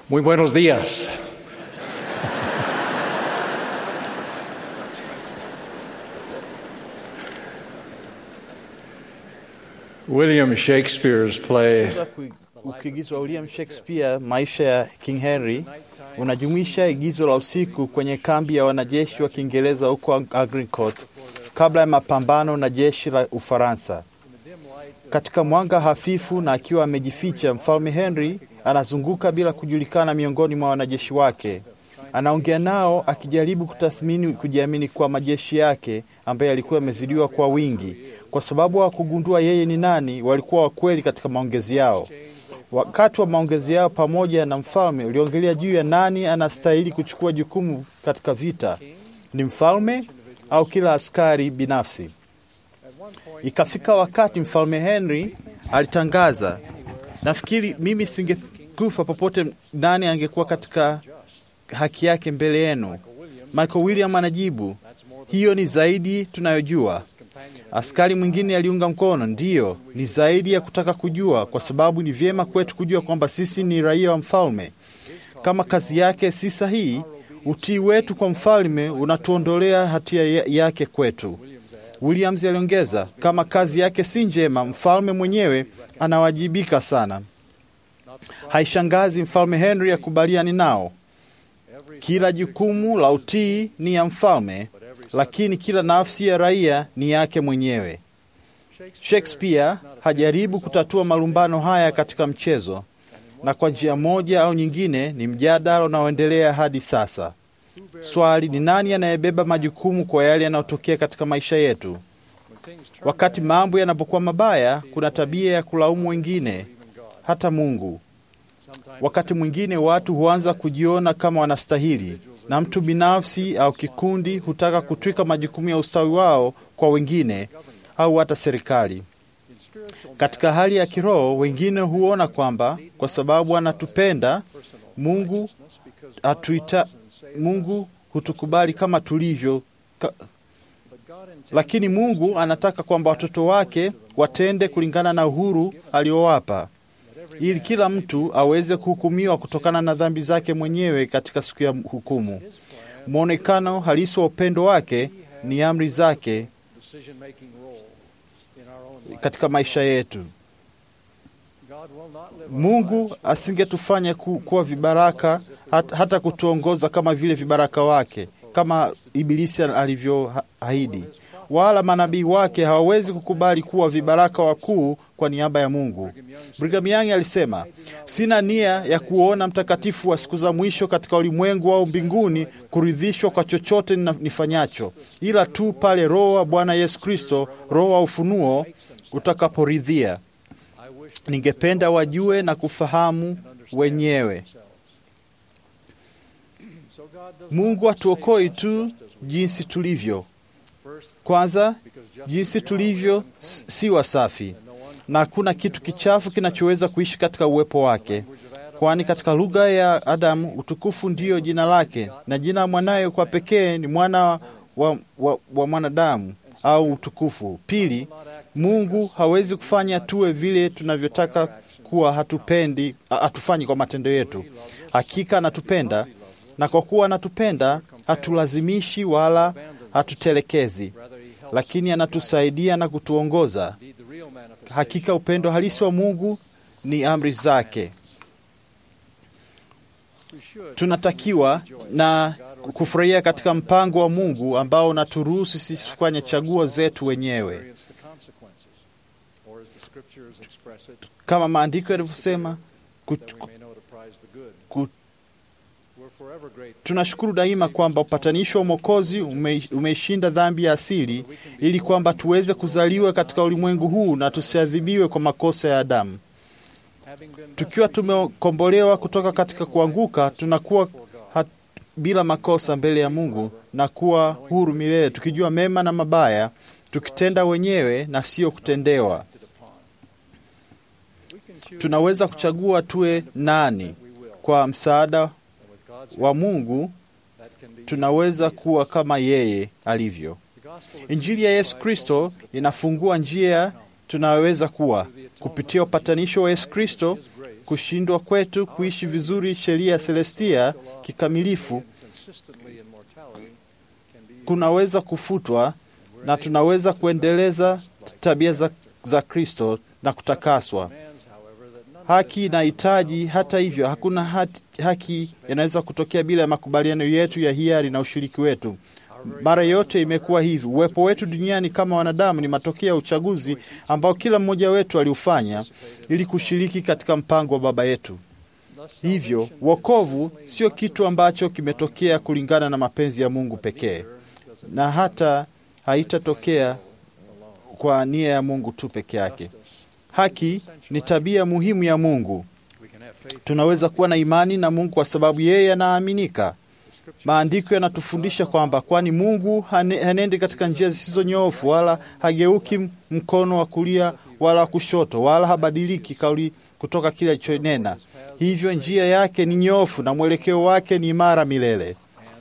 Muy buenos días. William Shakespeare's play Ukiigizo wa William Shakespeare, maisha ya King Henry, unajumuisha igizo la usiku kwenye kambi ya wanajeshi wa Kiingereza huko Agincourt kabla ya mapambano na jeshi la Ufaransa. Katika mwanga hafifu na akiwa amejificha, Mfalme Henry anazunguka bila kujulikana miongoni mwa wanajeshi wake. Anaongea nao akijaribu kutathmini kujiamini kwa majeshi yake ambaye alikuwa yamezidiwa kwa wingi. Kwa sababu hawakugundua yeye ni nani, walikuwa wakweli katika maongezi yao. Wakati wa maongezi yao pamoja na mfalme uliongelea juu ya nani anastahili kuchukua jukumu katika vita, ni mfalme au kila askari binafsi. Ikafika wakati Mfalme Henry alitangaza, nafikiri mimi singekufa popote, nani angekuwa katika haki yake mbele yenu? Michael William anajibu, hiyo ni zaidi tunayojua. Askari mwingine aliunga mkono, ndiyo, ni zaidi ya kutaka kujua, kwa sababu ni vyema kwetu kujua kwamba sisi ni raia wa mfalme. Kama kazi yake si sahihi, utii wetu kwa mfalme unatuondolea hatia yake kwetu. Williams aliongeza, kama kazi yake si njema, mfalme mwenyewe anawajibika sana. Haishangazi Mfalme Henry akubaliani nao. Kila jukumu la utii ni ya mfalme, lakini kila nafsi ya raia ni yake mwenyewe. Shakespeare hajaribu kutatua malumbano haya katika mchezo, na kwa njia moja au nyingine ni mjadala unaoendelea hadi sasa. Swali ni nani anayebeba majukumu kwa yale yanayotokea katika maisha yetu? Wakati mambo yanapokuwa mabaya, kuna tabia ya kulaumu wengine, hata Mungu. Wakati mwingine watu huanza kujiona kama wanastahili, na mtu binafsi au kikundi hutaka kutwika majukumu ya ustawi wao kwa wengine au hata serikali. Katika hali ya kiroho, wengine huona kwamba kwa sababu anatupenda, Mungu hutukubali kama tulivyo. Lakini Mungu anataka kwamba watoto wake watende kulingana na uhuru aliowapa, ili kila mtu aweze kuhukumiwa kutokana na dhambi zake mwenyewe katika siku ya hukumu. Mwonekano halisi wa upendo wake ni amri zake katika maisha yetu. Mungu asingetufanya kuwa vibaraka, hata kutuongoza kama vile vibaraka wake, kama Ibilisi alivyoahidi. Wala manabii wake hawawezi kukubali kuwa vibaraka wakuu kwa niaba ya Mungu. Brigham Young alisema, sina nia ya kuona mtakatifu wa siku za mwisho katika ulimwengu au mbinguni kuridhishwa kwa chochote nifanyacho, ila tu pale Roho wa Bwana Yesu Kristo, Roho wa ufunuo, utakaporidhia. Ningependa wajue na kufahamu wenyewe. Mungu hatuokoi tu jinsi tulivyo. Kwanza, jinsi tulivyo si wasafi, na hakuna kitu kichafu kinachoweza kuishi katika uwepo wake. Kwani katika lugha ya Adamu, utukufu ndiyo jina lake, na jina la mwanaye kwa pekee ni mwana wa mwanadamu au utukufu. Pili, Mungu hawezi kufanya tuwe vile tunavyotaka kuwa, hatufanyi kwa matendo yetu. Hakika anatupenda, na kwa kuwa anatupenda, hatulazimishi wala hatutelekezi, lakini anatusaidia na kutuongoza. Hakika upendo halisi wa Mungu ni amri zake. Tunatakiwa na kufurahia katika mpango wa Mungu ambao unaturuhusu sisi kufanya chaguo zetu wenyewe. Kama maandiko yanavyosema, tunashukuru daima kwamba upatanisho wa Mwokozi umeishinda dhambi ya asili, ili kwamba tuweze kuzaliwa katika ulimwengu huu na tusiadhibiwe kwa makosa ya Adamu. Tukiwa tumekombolewa kutoka katika kuanguka, tunakuwa bila makosa mbele ya Mungu na kuwa huru milele, tukijua mema na mabaya, tukitenda wenyewe na sio kutendewa. Tunaweza kuchagua tuwe nani. Kwa msaada wa Mungu tunaweza kuwa kama yeye alivyo. Injili ya Yesu Kristo inafungua njia tunaweza kuwa kupitia upatanisho wa Yesu Kristo. kushindwa kwetu kuishi vizuri sheria ya Celestia kikamilifu kunaweza kufutwa na tunaweza kuendeleza tabia za Kristo na kutakaswa. Haki inahitaji, hata hivyo, hakuna haki inaweza kutokea bila ya makubaliano yetu ya hiari na ushiriki wetu. Mara yote imekuwa hivi. Uwepo wetu duniani kama wanadamu ni matokeo ya uchaguzi ambao kila mmoja wetu aliufanya ili kushiriki katika mpango wa Baba yetu. Hivyo, wokovu sio kitu ambacho kimetokea kulingana na mapenzi ya Mungu pekee, na hata haitatokea kwa nia ya Mungu tu peke yake. Haki ni tabia muhimu ya Mungu. Tunaweza kuwa na imani na Mungu kwa sababu yeye anaaminika. Maandiko yanatufundisha kwamba kwani Mungu hanendi katika njia zisizonyoofu, wala hageuki mkono wa kulia wala wa kushoto, wala habadiliki kauli kutoka kile alichonena. Hivyo njia yake ni nyoofu na mwelekeo wake ni imara milele.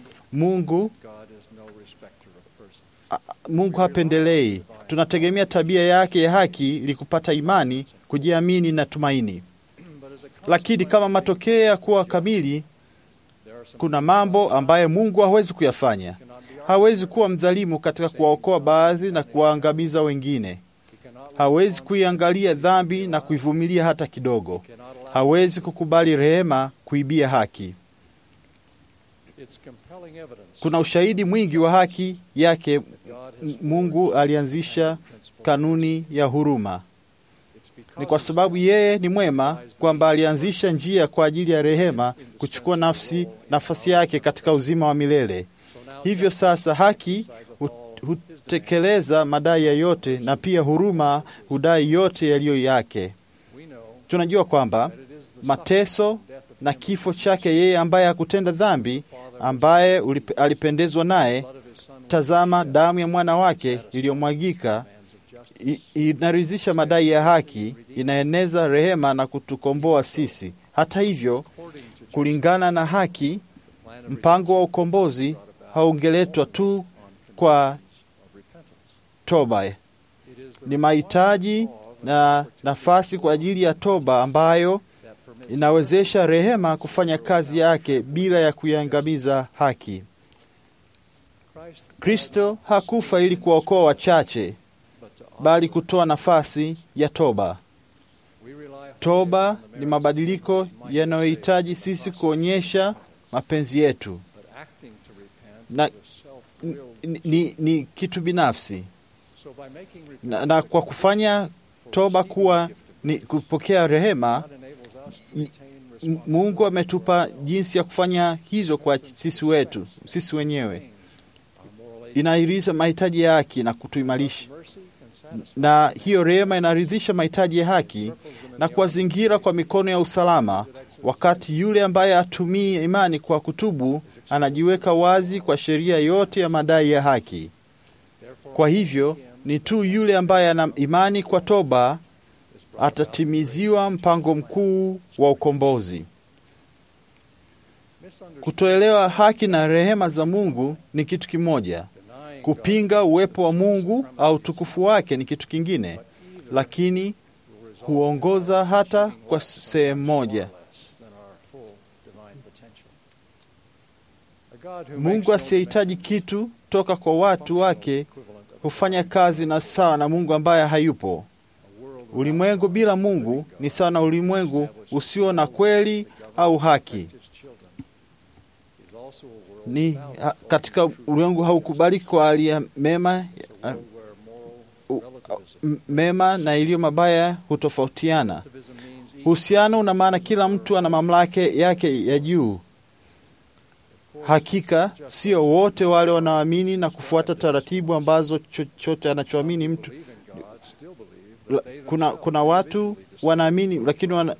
Mungu hapendelei. Tunategemea tabia yake ya haki ili kupata imani, kujiamini na tumaini. Lakini kama matokeo ya kuwa kamili, kuna mambo ambayo Mungu hawezi kuyafanya. Hawezi kuwa mdhalimu katika kuwaokoa baadhi na kuwaangamiza wengine. Hawezi kuiangalia dhambi na kuivumilia hata kidogo. Hawezi kukubali rehema kuibia haki. Kuna ushahidi mwingi wa haki yake. Mungu alianzisha kanuni ya huruma. Ni kwa sababu yeye ni mwema kwamba alianzisha njia kwa ajili ya rehema kuchukua nafasi yake katika uzima wa milele. Hivyo sasa haki hutekeleza madai ya yote na pia huruma hudai yote yaliyo yake. Tunajua kwamba mateso na kifo chake yeye ambaye hakutenda dhambi, ambaye alipendezwa naye, tazama damu ya mwana wake iliyomwagika inaridhisha madai ya haki, inaeneza rehema na kutukomboa sisi. Hata hivyo, kulingana na haki, mpango wa ukombozi haungeletwa tu kwa toba. Ni mahitaji na nafasi kwa ajili ya toba ambayo inawezesha rehema kufanya kazi yake bila ya kuiangamiza haki. Kristo hakufa ili kuokoa wachache, bali kutoa nafasi ya toba. Toba ni mabadiliko yanayohitaji sisi kuonyesha mapenzi yetu, na ni kitu binafsi. Na kwa kufanya toba kuwa ni kupokea rehema, Mungu ametupa jinsi ya kufanya hizo kwa sisi wenyewe. Inairisha mahitaji ya haki na kutuimarisha, na hiyo rehema inaridhisha mahitaji ya haki na kuwazingira kwa mikono ya usalama, wakati yule ambaye atumii imani kwa kutubu anajiweka wazi kwa sheria yote ya madai ya haki. Kwa hivyo ni tu yule ambaye ana imani kwa toba atatimiziwa mpango mkuu wa ukombozi. Kutoelewa haki na rehema za Mungu ni kitu kimoja. Kupinga uwepo wa Mungu au utukufu wake ni kitu kingine, lakini huongoza hata kwa sehemu moja. Mungu asiyehitaji kitu toka kwa watu wake hufanya kazi na sawa na Mungu ambaye hayupo. Ulimwengu bila Mungu ni sawa na ulimwengu usio na kweli au haki. Ni katika ulimwengu haukubaliki kwa hali ya mema na iliyo mabaya hutofautiana. Uhusiano una maana kila mtu ana mamlaka yake ya juu. Hakika sio wote wale wanaoamini na kufuata taratibu ambazo chochote anachoamini mtu. Kuna watu wanaamini lakini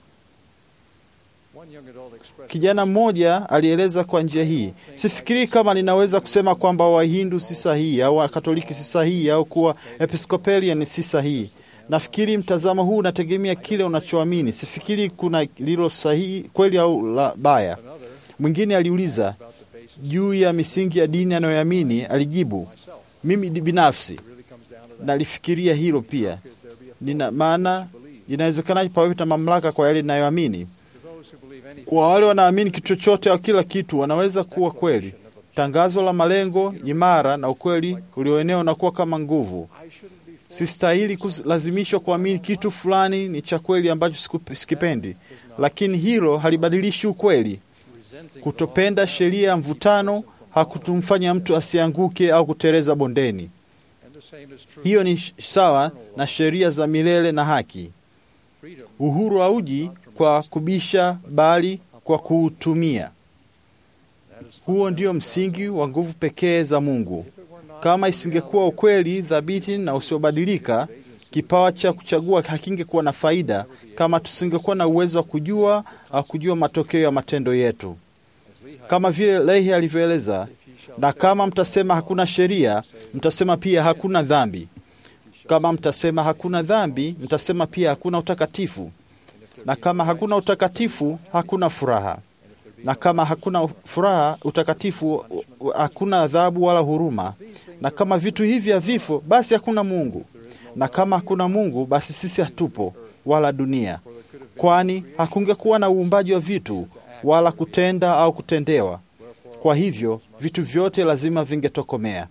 Kijana mmoja alieleza kwa njia hii: sifikiri kama ninaweza kusema kwamba Wahindu si sahihi au Wakatoliki si sahihi au kuwa Episcopalian si sahihi. Nafikiri mtazamo huu unategemea kile unachoamini. Sifikiri kuna lilo sahihi kweli au la baya. Mwingine aliuliza juu ya misingi ya dini anayoamini. Alijibu, mimi binafsi nalifikiria hilo pia. Nina maana Inawezekanaje pawepo na mamlaka kwa yale ninayoamini? Kwa wale wanaamini kitu chochote au kila kitu, wanaweza kuwa kweli. Tangazo la malengo imara na ukweli ulioenea unakuwa kama nguvu. Sistahili kulazimishwa kuamini kitu fulani ni cha kweli ambacho sikipendi, lakini hilo halibadilishi ukweli. Kutopenda sheria ya mvutano hakutumfanya mtu asianguke au kuteleza bondeni. Hiyo ni sawa na sheria za milele na haki. Uhuru hauji kwa kubisha, bali kwa kuutumia. Huo ndio msingi wa nguvu pekee za Mungu. Kama isingekuwa ukweli thabiti na usiobadilika, kipawa cha kuchagua hakingekuwa na faida, kama tusingekuwa na uwezo wa kujua matokeo ya matendo yetu. Kama vile Lehi alivyoeleza, na kama mtasema hakuna sheria, mtasema pia hakuna dhambi. Kama mtasema hakuna dhambi, mtasema pia hakuna utakatifu. Na kama hakuna utakatifu, hakuna furaha. Na kama hakuna furaha, utakatifu, hakuna adhabu wala huruma. Na kama vitu hivi havipo, basi hakuna Mungu. Na kama hakuna Mungu, basi sisi hatupo, wala dunia. Kwani hakungekuwa na uumbaji wa vitu, wala kutenda au kutendewa. Kwa hivyo, vitu vyote lazima vingetokomea.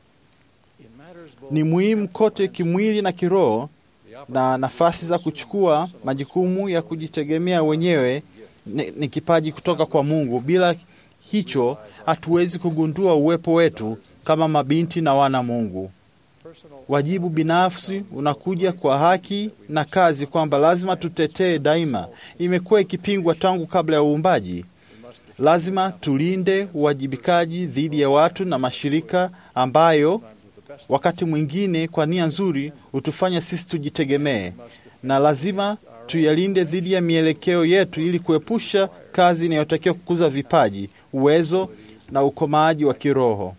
Ni muhimu kote kimwili na kiroho, na nafasi za kuchukua majukumu ya kujitegemea wenyewe ni kipaji kutoka kwa Mungu. Bila hicho, hatuwezi kugundua uwepo wetu kama mabinti na wana Mungu. Wajibu binafsi unakuja kwa haki na kazi kwamba lazima tutetee daima. Imekuwa ikipingwa tangu kabla ya uumbaji. Lazima tulinde uwajibikaji dhidi ya watu na mashirika ambayo wakati mwingine kwa nia nzuri hutufanya sisi tujitegemee, na lazima tuyalinde dhidi ya mielekeo yetu ili kuepusha kazi inayotakiwa kukuza vipaji, uwezo na ukomaji wa kiroho.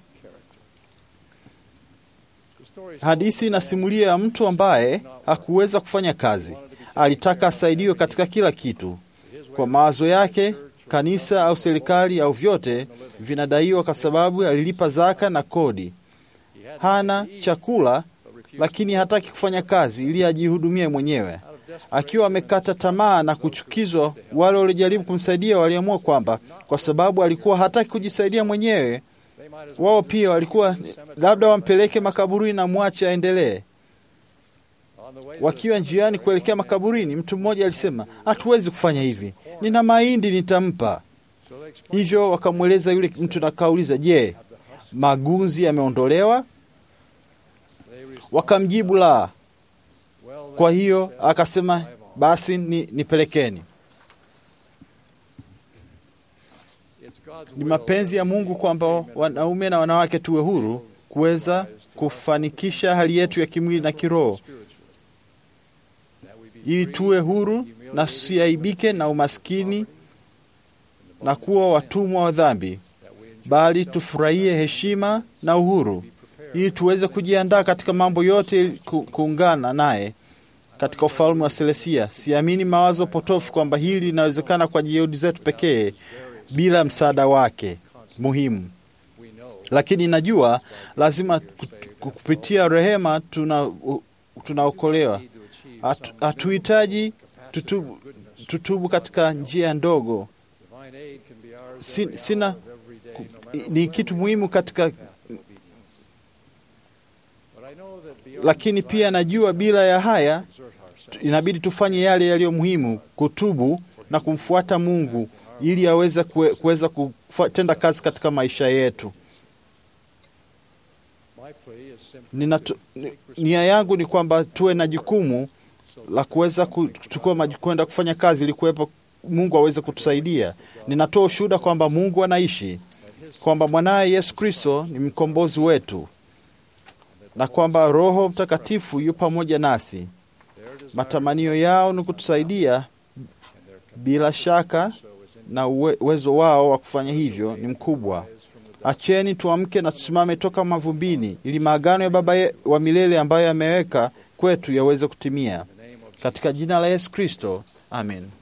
Hadithi inasimulia ya mtu ambaye hakuweza kufanya kazi. Alitaka asaidiwe katika kila kitu. Kwa mawazo yake, kanisa au serikali au vyote vinadaiwa kwa sababu alilipa zaka na kodi. Hana chakula, lakini hataki kufanya kazi ili ajihudumie mwenyewe. Akiwa amekata tamaa na kuchukizwa, wale waliojaribu kumsaidia waliamua kwamba kwa sababu alikuwa hataki kujisaidia mwenyewe, wao pia walikuwa labda wampeleke makaburini na mwache aendelee. Wakiwa njiani kuelekea makaburini, mtu mmoja alisema, hatuwezi kufanya hivi, nina mahindi nitampa. Hivyo wakamweleza yule mtu na kauliza, je, magunzi yameondolewa? Wakamjibu la. Kwa hiyo akasema, basi nipelekeni. Ni mapenzi ya Mungu kwamba wanaume na wanawake tuwe huru kuweza kufanikisha hali yetu ya kimwili na kiroho, ili tuwe huru na tusiaibike na umaskini na kuwa watumwa wa dhambi, bali tufurahie heshima na uhuru, ili tuweze kujiandaa katika mambo yote kuungana naye katika ufalme wa Selestia. Siamini mawazo potofu kwamba hili linawezekana kwa juhudi zetu pekee bila msaada wake muhimu. Lakini najua lazima kupitia rehema tunaokolewa. Hatuhitaji tutubu katika njia ndogo. Ni kitu muhimu katika, lakini pia najua bila ya haya inabidi tufanye yale yaliyo muhimu, kutubu na kumfuata Mungu ili aweze kuweza kutenda kazi katika maisha yetu. Nia yangu ni kwamba tuwe na jukumu la kuweza kuchukua kwenda kufanya kazi ili kuwepo Mungu aweze kutusaidia. Ninatoa ushuhuda kwamba Mungu anaishi, kwamba mwanaye Yesu Kristo ni mkombozi wetu, na kwamba Roho Mtakatifu yu pamoja nasi. Matamanio yao ni kutusaidia bila shaka, na uwezo wao wa kufanya hivyo ni mkubwa. Acheni tuamke na tusimame toka mavumbini ili maagano ya Baba wa milele ambayo yameweka kwetu yaweze kutimia. Katika jina la Yesu Kristo, amen.